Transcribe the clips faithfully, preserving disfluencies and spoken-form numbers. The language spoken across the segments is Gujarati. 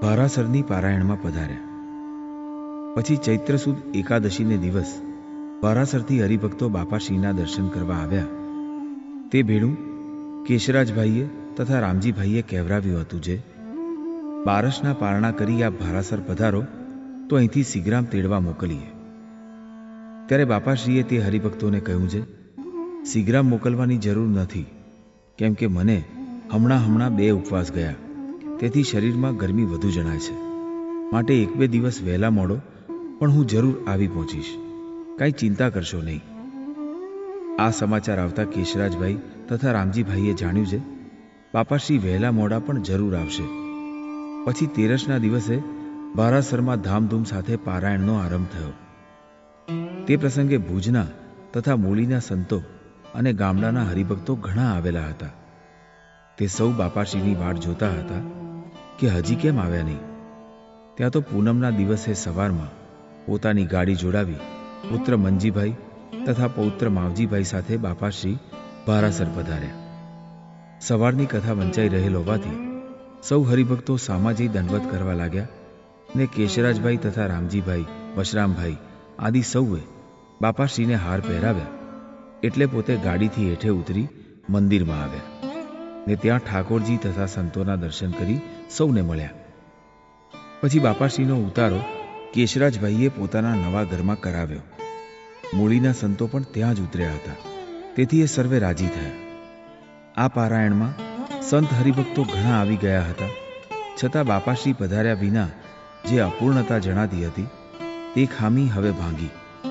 ભારાસરની પારાયણમાં પધાર્યા. પછી ચૈત્ર સુદ એકાદશીને દિવસ ભારાસરથી હરિભક્તો બાપાશ્રીના દર્શન કરવા આવ્યા. તે ભેળું કેશરાજભાઈએ તથા રામજીભાઈએ કહેવરાવ્યું હતું જે બારસના પારણા કરી આપ ભારાસર પધારો તો અહીંથી સિગ્રામ તેડવા મોકલીએ. ત્યારે બાપાશ્રીએ તે હરિભક્તોને કહ્યું છે, સિગ્રામ મોકલવાની જરૂર નથી, કેમ કે મને હમણાં હમણાં બે ઉપવાસ ગયા, તેથી શરીરમાં ગરમી વધુ જણાય છે. માટે એક બે દિવસ વહેલા મોડો પણ હું જરૂર આવી પહોંચીશ, કાંઈ ચિંતા કરશો નહીં. આ સમાચાર આવતા કેશરાજભાઈ તથા રામજીભાઈએ જાણ્યું છે બાપાશ્રી વહેલા મોડા પણ જરૂર આવશે. પછી તેરસના દિવસે ભારાસરમાં ધામધૂમ સાથે પારાયણનો આરંભ થયો. તે પ્રસંગે ભુજના તથા મૂળીના સંતો અને ગામડાના હરિભક્તો ઘણા આવેલા હતા. તે સૌ બાપાશ્રીની વાટ જોતા હતા કે હજી કેમ આવ્યા નહીં. ત્યાં તો પૂનમના દિવસે સવારમાં પોતાની ગાડી જોડાવી પુત્ર મંજીભાઈ તથા પૌત્ર માવજીભાઈ સાથે બાપાશ્રી ભારાસર પધાર્યા. સવારની કથા વંચાઈ રહેલ હોવાથી સૌ હરિભક્તો સામાજિક દંડવત કરવા લાગ્યા ને કેશરાજભાઈ તથા રામજીભાઈ, વશરામભાઈ આદિ સૌએ બાપાશ્રીને હાર પહેરાવ્યા. એટલે પોતે ગાડીથી હેઠે ઉતરી મંદિરમાં આવ્યા ને ત્યાં ઠાકોરજી તથા સંતોના દર્શન કરી સૌને મળ્યા. પછી બાપાશ્રીનો ઉતારો કેશરાજભાઈએ પોતાના નવા ઘરમાં કરાવ્યો. મૂળીના સંતો પણ ત્યાં જ ઉતર્યા હતા, તેથી એ સર્વે રાજી થયા. આ પારાયણમાં સંત હરિભક્તો ઘણા આવી ગયા હતા, છતાં બાપાશ્રી પધાર્યા વિના જે અપૂર્ણતા જણાતી હતી તે ખામી હવે ભાંગી.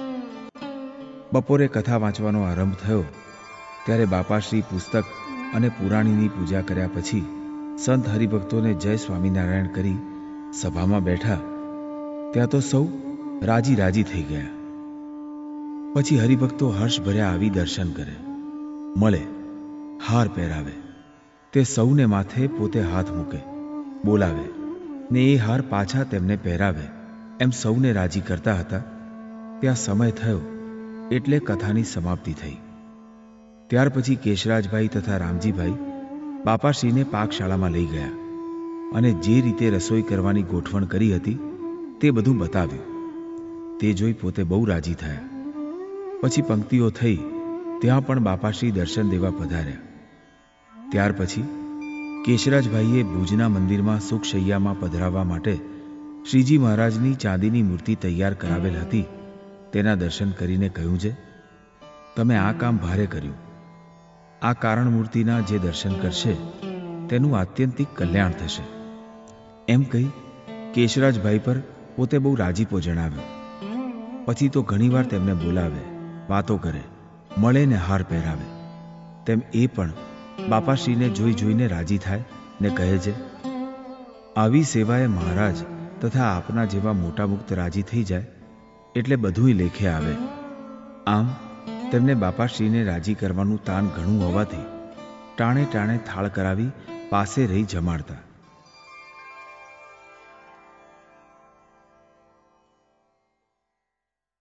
બપોરે કથા વાંચવાનો આરંભ થયો ત્યારે બાપાશ્રી પુસ્તક અને પુરાણીની પૂજા કર્યા પછી સંત હરિભક્તોને જય સ્વામિનારાયણ કરી સભામાં બેઠા. ત્યાં તો સૌ રાજી રાજી થઈ ગયા. પછી હરિભક્તો હર્ષભર્યા આવી દર્શન કરે, મળે, હાર પહેરાવે, તે સૌને માથે પોતે હાથ મૂકે, બોલાવે ને એ હાર પાછા તેમને પહેરાવે, એમ સૌને રાજી કરતા હતા. ત્યાં સમય થયો એટલે કથાની સમાપ્તિ થઈ. ત્યાર પછી કેશરાજભાઈ તથા રામજીભાઈ બાપાશ્રીને પાકશાળામાં લઈ ગયા અને જે રીતે રસોઈ કરવાની ગોઠવણ કરી હતી તે બધું બતાવ્યું. તે જોઈ પોતે બહુ રાજી થયા. પછી પંક્તિઓ થઈ ત્યાં પણ બાપાશ્રી દર્શન દેવા પધાર્યા. ત્યાર પછી કેશરાજભાઈએ ભુજના મંદિરમાં સુખશૈયામાં પધરાવવા માટે શ્રીજી મહારાજની ચાંદીની મૂર્તિ તૈયાર કરાવેલ હતી તેના દર્શન કરીને કહ્યું છે, તમે આ કામ ભારે કર્યું. આ કારણ મૂર્તિના જે દર્શન કરશે તેનું આત્યંતિક કલ્યાણ થશે. એમ કહી કેશરાજભાઈ પર પોતે બહુ રાજીપો જણાવ્યો. પછી તો ઘણીવાર તેમને બોલાવે, વાતો કરે, મળે ને હાર પહેરાવે. તેમ એ પણ બાપાશ્રીને જોઈ જોઈને રાજી થાય ને કહે છે, આવી સેવાએ મહારાજ તથા આપના જેવા મોટા મુક્ત રાજી થઈ જાય એટલે બધુંય લેખે આવે. આમ તેમને બાપાશ્રીને રાજી કરવાનું તાન ઘણું હોવાથી ટાણે ટાણે થાળ કરાવી પાસે રહી જમાડતા.